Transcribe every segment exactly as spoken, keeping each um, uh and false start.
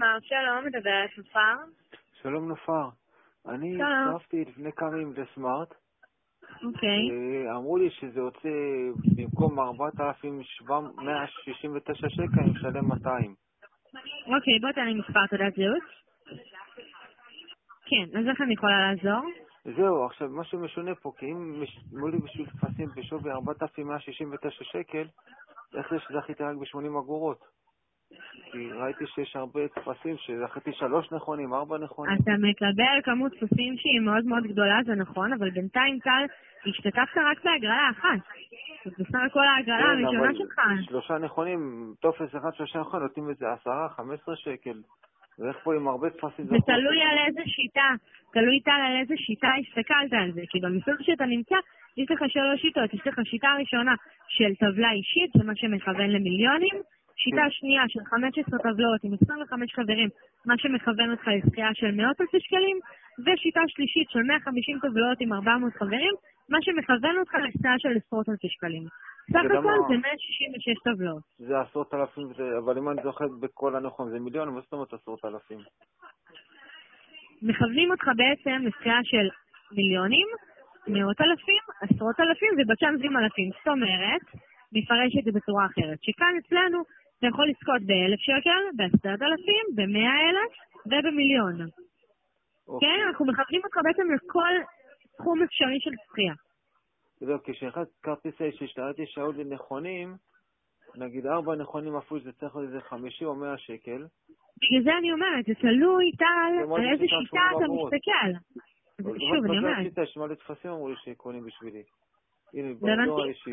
תמר, שלום, מדברת נופר. שלום נופר, אני הצטרפתי לפני כמה ימים לסמארט. אוקיי. אמרו לי שזה יוצא במקום ארבעת אלפים מאה שישים ותשע שקל, אני משלם מאתיים. אוקיי, בוא תן לי מספר תעודת זהות. כן, אז איך אני יכולה לעזור? זהו, עכשיו מה שמשונה פה, כי אם אמרו לי בשביל תפסים בשווי ארבעת אלפים מאה שישים ותשע שקל, איך זה שזכיתי רק ב-שמונים אגורות? כי ראיתי שיש הרבה תפסים שזכיתי שלוש נכונים, ארבע נכונים. אתה מקבל כמות תפסים שהיא מאוד מאוד גדולה, זה נכון, אבל בינתיים טל, השתתפת רק בהגרלה אחת. זאת בסך הכל ההגרלה הראשונה שלך. כן, אבל שלושה נכונים, תופס אחד שלושה נכונים, נותנים את זה עשרה, חמש עשרה שקל. ואיך פה עם הרבה תפסים? זה תלוי על איזה שיטה, תלוי טל על איזה שיטה הסתכלת על זה, כי במסלול שאתה נמצא, יש לך שלוש שיטות, יש לך שיטה ראשונה של טבלה אישית, זה מה שמכוון למיליונים, שיטה שנייה של חמש עשרה טבלות עם עשרים וחמישה חברים, מה שמכוון אותך לזכייה של מאות אלפי שקלים, ושיטה שלישית של מאה וחמישים טבלות עם ארבע מאות חברים, מה שמכוון אותך לזכייה של עשרות אלפי שקלים. סך הכל זה מאה שישים ושש טבלות. זה עשרות אלפים, אבל אם אני זוכרת בכל הנכון, זה מיליון, מה זאת אומרת עשרות אלפים? מכוונים אותך בעצם לזכייה של מיליונים, מאות אלפים, עשרות אלפים ובצ'אנסים אלפים. זאת אומרת, נפרש את זה בצורה אחרת. שכאן אצלנו אתה יכול לזכות באלף שקל, בעשרת אלפים, במאה אלף ובמיליון. כן, אנחנו מכוונים אותך בעצם לכל תחום אפשרי של זכייה. זהו, כשאחד כרטיסי שהשתלטתי שעוד לנכונים, נגיד ארבע נכונים אפילו זה צריך איזה חמישים או מאה שקל. בגלל זה אני אומרת, זה תלוי טל על איזה שיטה אתה מסתכל. שוב, אני אומרת. בגלל שיטה, שמע לתפסים אמרו לי שקונים בשבילי. הנה, באזור האישי.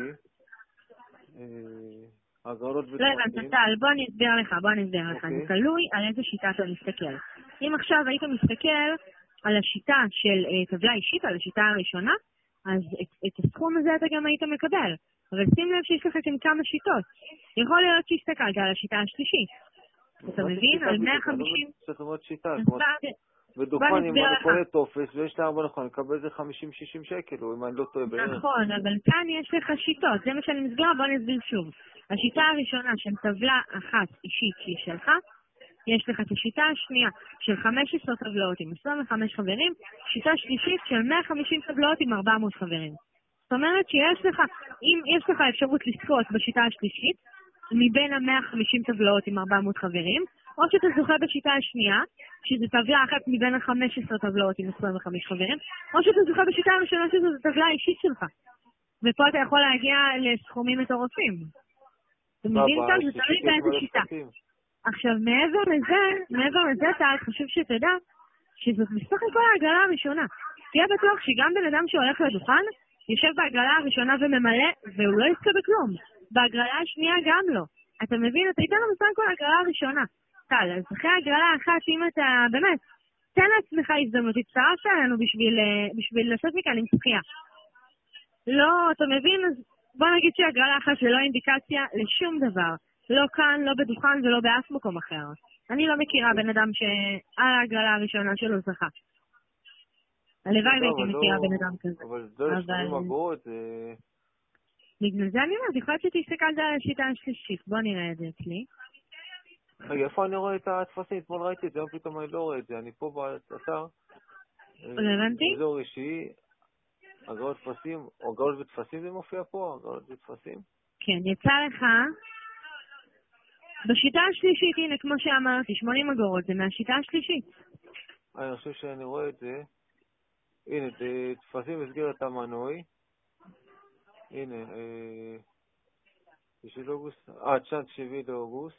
הגרלות ותפסים. לא הבנת, טל, בוא אני אסביר לך, בוא אני אסביר לך. זה תלוי על איזה שיטה אתה מסתכל. אם עכשיו היית מסתכל על השיטה של טבלה אישית, על השיטה הראשונה, אז את, את הסכום הזה אתה גם היית מקבל. אבל שים לב שיש לך כאן כמה שיטות. יכול להיות שהסתכלת על השיטה השלישית. אתה מבין? על מאה וחמישים... זאת אומרת שיטה. ודוכן אם אני קונה טופס ויש לה ארבע נכון, אני אקבל איזה חמישים שישים שקל, או אם אני לא טועה בערך. נכון, אבל כאן יש לך שיטות. זה מה שאני מסבירה, בוא נסביר שוב. השיטה הראשונה של טבלה אחת אישית שהיא שלך, יש לך את השיטה השנייה של חמש עשרה טבלאות עם עשרים וחמישה חברים, שיטה שלישית של מאה וחמישים טבלאות עם ארבע מאות חברים. זאת אומרת שיש לך, אם יש לך אפשרות לזכות בשיטה השלישית, מבין ה-מאה וחמישים טבלאות עם ארבע מאות חברים, או שאתה זוכה בשיטה השנייה, שזו טבלה אחת מבין ה-חמש עשרה טבלאות עם עשרים וחמישה חברים, או שאתה זוכה בשיטה הראשונה שזו טבלה האישית שלך. ופה אתה יכול להגיע לסכומים מטורפים. אתה מבין כאן? זה תלוי באיזה שיטה. עכשיו, מעבר לזה, מעבר לזה, טל, חשוב שתדע שזאת בסך הכל ההגרלה הראשונה. תהיה בטוח שגם בן אדם שהולך לדוכן, יושב בהגרלה הראשונה וממלא, והוא לא יזכה בכלום. בהגרלה השנייה גם לא. אתה מבין? אתה ייתן לו בסך הכל ההגרלה הראשונה. טל, אז אחרי ההגרלה האחת, אם אתה, באמת, תן לעצמך הזדמנות, תצטרף אלינו בשביל, בשביל לעשות מכאן עם זכייה. לא, אתה מבין? אז בוא נגיד שההגרלה האחת זה לא אינדיקציה לשום דבר. לא כאן, לא בדוכן ולא באף מקום אחר. אני לא מכירה בן אדם שעל ההגרלה הראשונה שלו זכה. הלוואי והייתי מכירה בן אדם כזה. אבל זה לא שמונים אגורות, זה... בגלל זה אני אומרת, יכול להיות שתסתכלת על השיטה השלישית. בוא נראה את זה אצלי. רגע, איפה אני רואה את התפסים? אתמול ראיתי את זה, היום פתאום אני לא רואה את זה. אני פה באתר. הבנתי? אזור אישי, הגרלות תפסים, או הגרלות ותפסים זה מופיע פה? הגרלות ותפסים? כן, יצא לך... בשיטה השלישית, הנה, כמו שאמרתי, שמונים אגורות, זה מהשיטה השלישית. אני חושב שאני רואה את זה. הנה, תפסים מסגרת המנוי. הנה, בשביל אוגוסט, אה, צ'אנס שבעה לאוגוסט.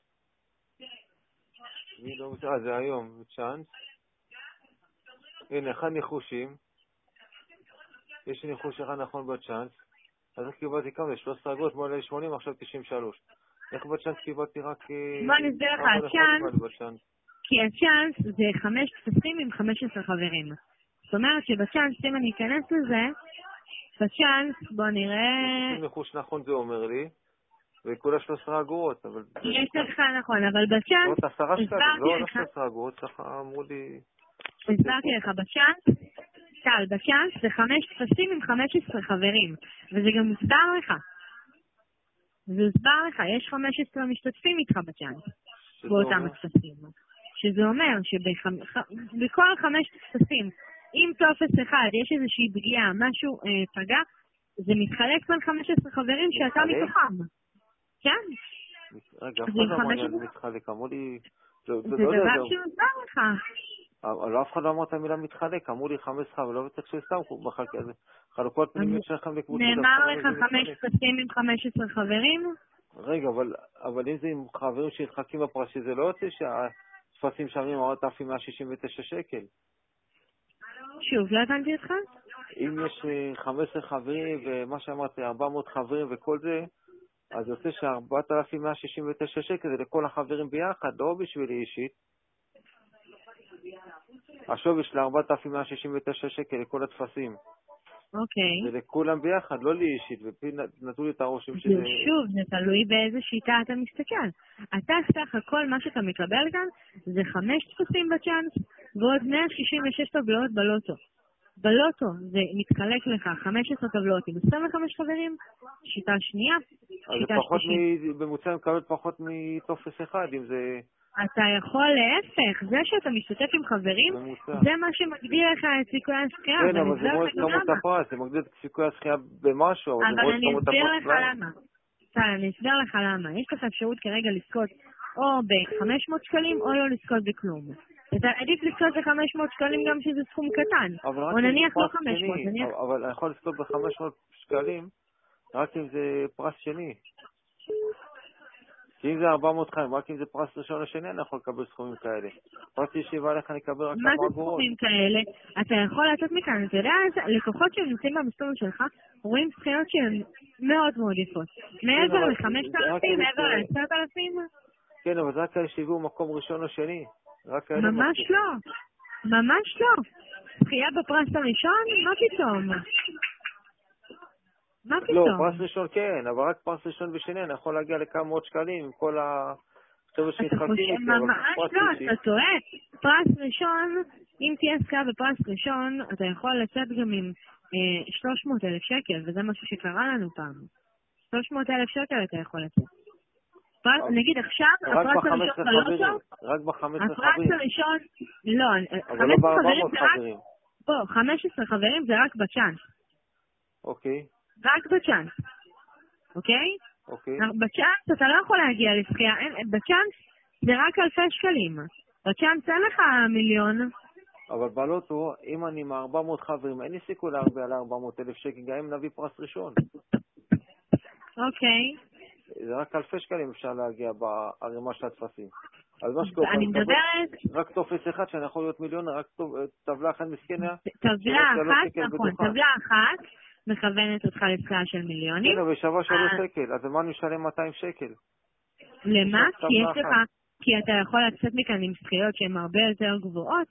שבעה לאוגוסט, אה, זה היום, צ'אנס. הנה, אחד ניחושים. יש לי ניחוש אחד נכון בצ'אנס. אז איך קיבלתי כמה? זה שלוש עשרה אגורות, מול שמונים, עכשיו תשעים ושלוש. איך בצ'אנס קיבלתי רק... בוא נסביר לך, הצ'אנס, כי הצ'אנס זה חמש תפסים עם חמש עשרה חברים. זאת אומרת שבצ'אנס, אם אני אכנס לזה, בצ'אנס, בוא נראה... יש ניחוש נכון זה אומר לי, וכולה שלוש עשרה אגורות, אבל... יש לך נכון, אבל בצ'אנס... זאת עשרה שקלים, לא שלוש עשרה אגורות, ככה אמרו לי... הסברתי לך, בצ'אנס, טל, בצ'אנס זה חמש תפסים עם חמש עשרה חברים, וזה גם מוסבר לך. זה הוסבר לך, יש חמש עשרה משתתפים איתך בצ'אנס, באותם התפסים. שזה אומר שבכל חמש טפסים, אם טופס אחד יש איזושהי פגיעה, משהו אה, פגע, זה מתחלק בין חמישה עשר חברים שאתה מתוכם. כן? רגע, אף אחד לא אמר לי מתחלק, אמרו לי... זה דבר שעוזר לך. אבל אף אחד לא אמר את המילה מתחלק, אמרו לי חמש עשרה, ולא בטח שסתם בחלק הזה. חלוקות פנימיות שלכם לקבוצות. נאמר לך חמש טפסים עם חמישה עשר חברים? רגע, אבל אם זה עם חברים שהתחלקים בפרס, שזה לא יוצא שהטפסים שמים ארבעת אלפים מאה שישים ותשע שקל. שוב, לא הבנתי אותך? אם יש חמישה עשר חברים ומה שאמרתי, ארבע מאות חברים וכל זה, אז יוצא ש-ארבעת אלפים מאה שישים ותשע שקל זה לכל החברים ביחד, לא בשבילי אישית. השווי של ארבעת אלפים מאה שישים ותשע שקל לכל התפסים. אוקיי. זה לכולם ביחד, לא לי אישית, ונתנו לי את הרושם שזה... שוב, זה תלוי באיזה שיטה אתה מסתכל. אתה סך הכל מה שאתה מקבל כאן זה חמש תפסים בצ'אנס ועוד מאה שישים ושש טבלאות בלוטו. בלוטו זה מתחלק לך חמש עשרה טבלאות עם עשרים וחמישה חברים, שיטה שנייה, שיטה שלישית. אז בממוצע מקבל פחות מטופס אחד, אם זה... אתה יכול להפך, זה שאתה משתתף עם חברים, זה מה שמגדיל לך את סיכוי הזכייה. כן, אבל זה רואה את כמות הפרס, זה מגדיל את סיכוי הזכייה במשהו, אבל אני אסביר לך למה. אני אסביר לך למה. יש לך אפשרות כרגע לזכות או ב-חמש מאות שקלים או לא לזכות בכלום. אתה עדיף לזכות ב-חמש מאות שקלים גם שזה סכום קטן, או נניח לא חמש מאות. אבל אני יכול לזכות ב-חמש מאות שקלים רק אם זה פרס שני. כי אם זה ארבע מאות חיים, רק אם זה פרס ראשון לשני, אני יכול לקבל סכומים כאלה. פרס ישיבה לך, אני אקבל רק כמה אגורות. מה זה סכומים כאלה? אתה יכול לצאת מכאן, אתה יודע, לקוחות שהם נמצאים במסלול שלך, רואים זכיות שהן מאוד מאוד יפות. מעבר ל-חמשת אלפים, מעבר ל-עשרת אלפים? כן, אבל זה רק כאלה שהביאו מקום ראשון או שני. ממש לא. ממש לא. זכייה בפרס הראשון? מה פתאום? מה פתאום? לא, פרס ראשון כן, אבל רק פרס ראשון ושני, אני יכול להגיע לכמה מאות שקלים עם כל החבר'ה שהתחלקים איתי. ממש לא, אתה טועה. פרס ראשון, אם תהיה זכייה בפרס ראשון, אתה יכול לצאת גם עם שלוש מאות אלף שקל, וזה משהו שקרה לנו פעם. שלוש מאות אלף שקל אתה יכול לצאת. נגיד עכשיו, הפרס הראשון בלוטו, רק ב-חמש עשרה הפרס חברים. הראשון, לא, אבל לא ב-ארבע מאות חברים. בוא, חמש עשרה חברים זה רק בצ'אנס. אוקיי. רק בצ'אנס, אוקיי? אוקיי. בצ'אנס אתה לא יכול להגיע לזכייה, בצ'אנס זה רק אלפי שקלים. בצ'אנס אין לך מיליון. אבל בלוטו, אם אני עם ארבע מאות חברים, אין לי סיכוי להרבה על ארבע מאות אלף שקל, גם אם נביא פרס ראשון. אוקיי. זה רק אלפי שקלים אפשר להגיע בערימה של התפסים. אז מה שקורה, אני מדברת... רק טופס אחד שאני יכול להיות מיליון, רק טבלה אחת מסכנה. טבלה אחת, נכון, טבלה אחת מכוונת אותך לזכייה של מיליונים. כן, אבל שווה שלוש שקל, אז למה אני משלם מאתיים שקל? למה? כי יש לך, כי אתה יכול לצאת מכאן עם זכיות שהן הרבה יותר גבוהות,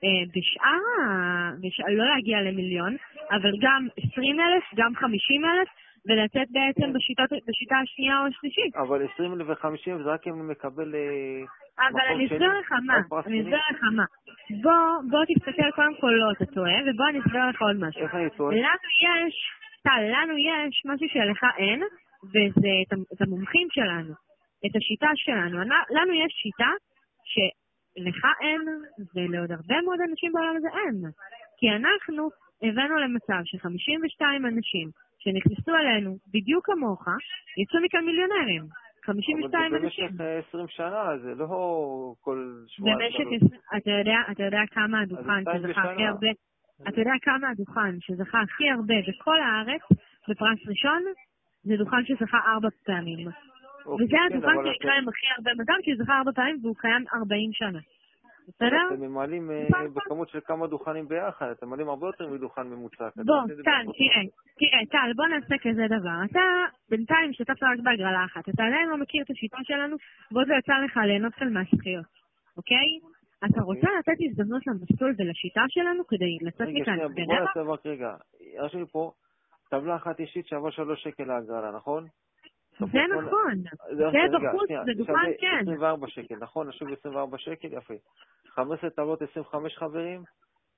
בשאר, לא להגיע למיליון, אבל גם עשרים אלף, גם חמישים אלף, ולצאת בעצם בשיטה השנייה או השלישית. אבל עשרים אלף ו-חמישים זה רק אם אני מקבל... אבל אני אסביר לך מה, אני אסביר לך מה. בוא תסתכל קודם כל לא, אתה טועה, ובוא אני אסביר לך עוד משהו. איך אני טועה? לנו יש, טל, לנו יש משהו שלך אין, וזה את המומחים שלנו, את השיטה שלנו. לנו יש שיטה שלך אין, ולעוד הרבה מאוד אנשים בעולם הזה אין. כי אנחנו הבאנו למצב ש-חמישים ושתיים אנשים שנכנסו אלינו בדיוק כמוך, יצאו מכאן מיליונרים. חמישים ושתיים אנשים. אבל במשך עשרים שנה, זה לא כל שבועיים. במשך, אתה יודע, אתה יודע כמה הדוכן שזכה הכי הרבה, אתה יודע כמה הדוכן שזכה הכי הרבה בכל הארץ, בפרס ראשון, זה דוכן שזכה ארבע פעמים. וזה הדוכן שקיים הכי הרבה מזל, כי זכה ארבע פעמים והוא קיים ארבעים שנה. בסדר? אתם ממלאים בכמות של כמה דוכנים ביחד, אתם ממלאים הרבה יותר מדוכן ממוצע. בוא, טל, תראה, תראה, טל, בוא נעשה כזה דבר. אתה בינתיים שתפת רק בהגרלה אחת, אתה עדיין לא מכיר את השיטה שלנו, ועוד לא יצא לך ליהנות כאן מהזכיות, אוקיי? אתה רוצה לתת הזדמנות למסלול ולשיטה שלנו כדי לצאת מכאן? רגע, שנייה, בוא נעשה רק רגע. יש לי פה טבלה אחת אישית שווה שלוש שקל להגרלה, נכון? זה נכון, זה בחוץ, זה דוכן כן. עשרים וארבע שקל, נכון? נשוב עשרים וארבע שקל, יפה. חמש עשרה טבלות, עשרים וחמישה חברים,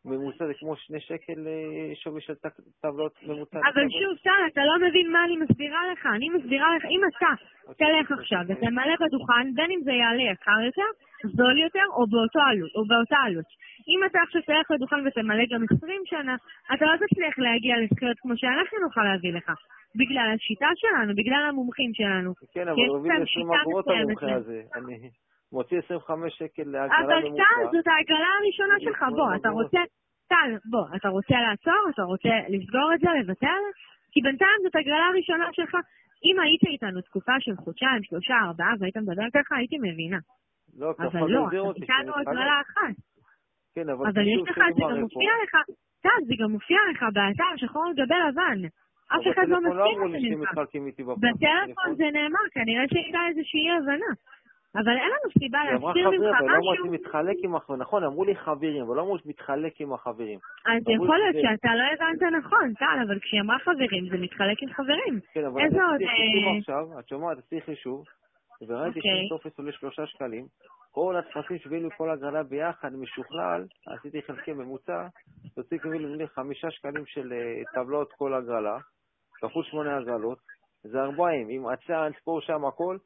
ממוצע זה כמו שני שקל שווי של טבלות ממוצע. אבל שוב, טל, אתה לא מבין מה אני מסבירה לך. אני מסבירה לך, אם אתה תלך עכשיו ותמלא בדוכן, בין אם זה יעלה יקר יותר, זול יותר, או באותו עלות, או באותה עלות. אם אתה עכשיו תלך לדוכן ותמלא גם עשרים שנה, אתה לא תצליח להגיע לזכויות כמו שאנחנו נוכל להביא לך. בגלל השיטה שלנו, בגלל המומחים שלנו. כן, אבל רבים עשרים אגורות המומחה הזה. אני מוציא עשרים וחמישה שקל להגרלה ממוצע. אבל טל, זאת ההגרלה הראשונה שלך. בוא, אתה רוצה... טל, בוא, אתה רוצה לעצור? אתה רוצה לסגור את זה, לבטל? כי בינתיים זאת הגרלה הראשונה שלך. אם היית איתנו תקופה של חודשיים, שלושה, ארבעה, והיית מדבר ככה, הייתי מבינה. לא, אבל לא, אתה איתנו הגרלה אחת. כן, אבל... אבל יש לך, זה גם מופיע לך, טל, זה גם מופיע לך באתר שחור על גבי לבן. אף אחד לא מסכים את זה. בטלפון זה נאמר, כנראה שהייתה איזושהי הבנה. אבל אין לנו סיבה להסביר ממך משהו. אבל לא אמרו מתחלק עם החברים, נכון, אמרו לי חברים, אבל לא אמרו מתחלק עם החברים. אז יכול להיות שאתה לא הבנת נכון, טל, אבל כשהיא אמרה חברים, זה מתחלק עם חברים. כן, אבל אני עשיתי חישוב עכשיו, את שומעת, עשיתי חישוב, וראיתי שטופס עולה שלושה שקלים, כל הטפסים שהבאנו כל הגרלה ביחד, משוכלל, עשיתי חלקי ממוצע, תוציא כאילו חמישה שקלים של טבלות כל הגרלה, כפול שמונה הגרלות, זה ארבעים, עם עצה, נספור שם הכל,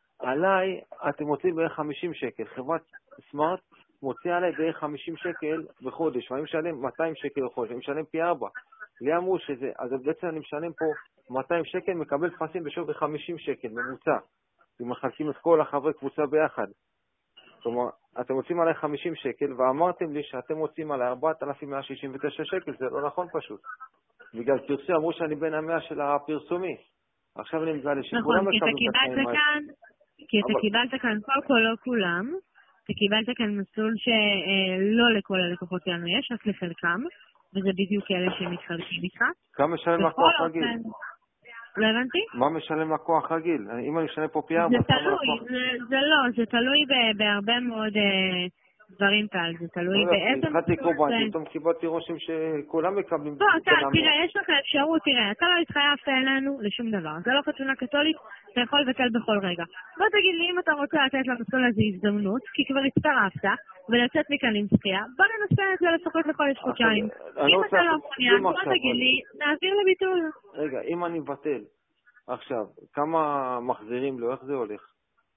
עליי אתם מוצאים בערך חמישים שקל, חברת סמארט מוציאה עליי בערך חמישים שקל בחודש, ואני משלם מאתיים שקל בחודש, אני משלם פי ארבע. לי אמרו שזה, אז בעצם אני משלם פה מאתיים שקל, מקבל תפסים בשווי חמישים שקל, ממוצע. אם מחלקים את כל החברי קבוצה ביחד. זאת אומרת, אתם מוצאים עליי חמישים שקל, ואמרתם לי שאתם מוצאים עליי ארבעת אלפים מאה שישים ותשע שקל, זה לא נכון פשוט. בגלל פרסום, אמרו שאני בין המאה של הפרסומי. עכשיו אני מגלה שכולם מקבלים את התנאים האלה. כי אתה קיבלת כאן כל כל לא כולם, אתה קיבלת כאן מסלול שלא לכל הלקוחות שלנו יש, רק לחלקם, וזה בדיוק אלה שמתחלקים איתך. כמה משלם לקוח רגיל? לא הבנתי? מה משלם לקוח רגיל? אם אני משלם פה פי ארבע, זה תלוי, זה לא, זה תלוי בהרבה מאוד דברים כאלה, זה תלוי באיזה... התחלתי קורבן, פתאום קיבלתי רושם שכולם מקבלים... לא, תראה, יש לך אפשרות, תראה, אתה לא התחייבת אלינו לשום דבר, זה לא חתונה קתולית, אתה יכול לבטל בכל רגע. בוא תגיד לי, אם אתה רוצה לתת למסלול הזה הזדמנות, כי כבר הצטרפת, ולצאת מכאן עם זכייה, בוא ננסה את זה לפחות לחודש חודשיים. אם אתה לא מעוניין, בוא תגיד לי, נעביר לביטול. רגע, אם אני מבטל, עכשיו, כמה מחזירים לו, איך זה הולך?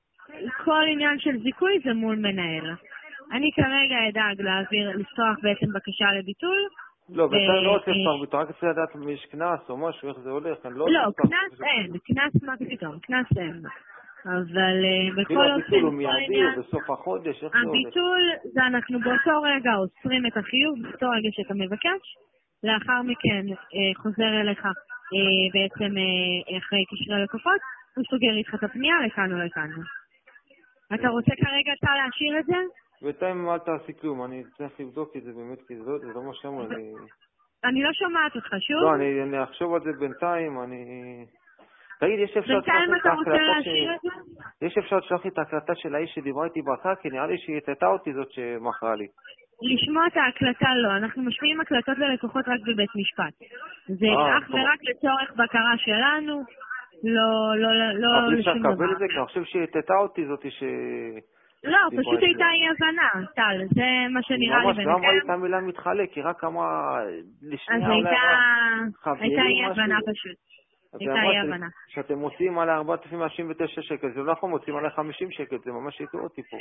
כל עניין של זיכוי זה מול מנהל. אני כרגע אדאג להעביר, לפתוח בעצם בקשה לביטול. לא, ואתה לא רוצה לפתוח ביטול, רק רוצה לדעת אם יש כנס או משהו, איך זה הולך, אני לא... לא, כנס אין, כנס מה פתאום, כנס אין. אבל בכל אופן... הביטול הוא מיידי או בסוף החודש, איך זה הולך? הביטול זה אנחנו באותו רגע עוצרים את החיוב, באותו רגע שאתה מבקש, לאחר מכן חוזר אליך בעצם אחרי קשרי לקוחות, הוא סוגר איתך את הפנייה לכאן או לכאן. אתה רוצה כרגע אתה להשאיר את זה? בינתיים אל תעשי כלום, אני צריך לבדוק את זה באמת, כי זה לא מה שאמרו, אני... אני לא שומעת אותך, שוב? לא, אני אחשוב על זה בינתיים, אני... תגיד, יש אפשר... בינתיים אתה רוצה להשאיר את זה? יש אפשר לשלוח לי את ההקלטה של האיש שדיברה איתי בהתחלה, כי נראה לי שהיא התתה אותי זאת שמכרה לי. לשמוע את ההקלטה לא, אנחנו משמיעים הקלטות ללקוחות רק בבית משפט. זה אך ורק לצורך בקרה שלנו, לא, לא, לא... אבל אפשר לקבל את זה, כי אני חושב שהיא התתה אותי זאת ש... לא, פשוט הייתה אי הבנה, טל, זה מה שנראה לי ביניכם. ממש, לא אמרה לי את המילה מתחלק, היא רק אמרה לשנייה אולי הייתה אי הבנה פשוט. הייתה אי הבנה. שאתם מוצאים על ארבעת אלפים מאה שישים ותשע שקל, זה לא נכון, מוצאים על חמישים שקל, זה ממש יקר אותי פה.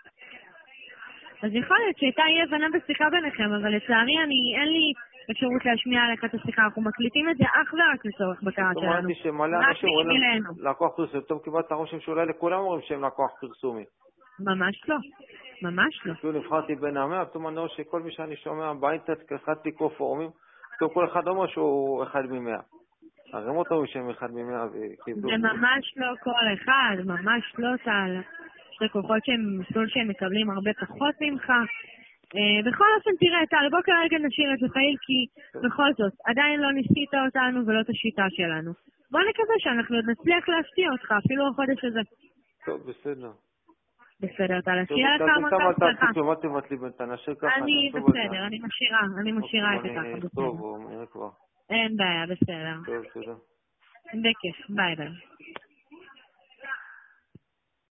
אז יכול להיות שהייתה אי הבנה בשיחה ביניכם, אבל לצערי אני, אין לי אפשרות להשמיע עליך את השיחה, אנחנו מקליטים את זה אך ורק לצורך בקרה שלנו. זאת אומרת שמלא אנשים אומרים לקוח פרסומי, טוב קיבלת הרושם שאולי לכולם אומרים שהם לקוח פרסומי. ממש לא, ממש לא. אפילו נבחרתי בין המאה, פתאום אני רואה שכל מי שאני שומע באינטרנט כחת לקרוא פורומים, פתאום כל אחד אומר שהוא אחד ממאה. הרי מות אומרים שהם אחד ממאה וקיבלו. זה ממש לא כל אחד, ממש לא טל. יש לקוחות שהם מסלול שהם מקבלים הרבה פחות ממך. בכל אופן תראה טל, בוא כרגע נשאיר את זה פעיל, כי בכל זאת, עדיין לא ניסית אותנו ולא את השיטה שלנו. בוא נקווה שאנחנו עוד נצליח להפתיע אותך, אפילו החודש הזה. טוב, בסדר. בסדר, אתה להשאיר לך המון ככה. אני בסדר, אני משאירה, אני משאירה את זה ככה. טוב, נראה כבר. אין בעיה, בסדר. טוב, תודה. בכיף, ביי ביי.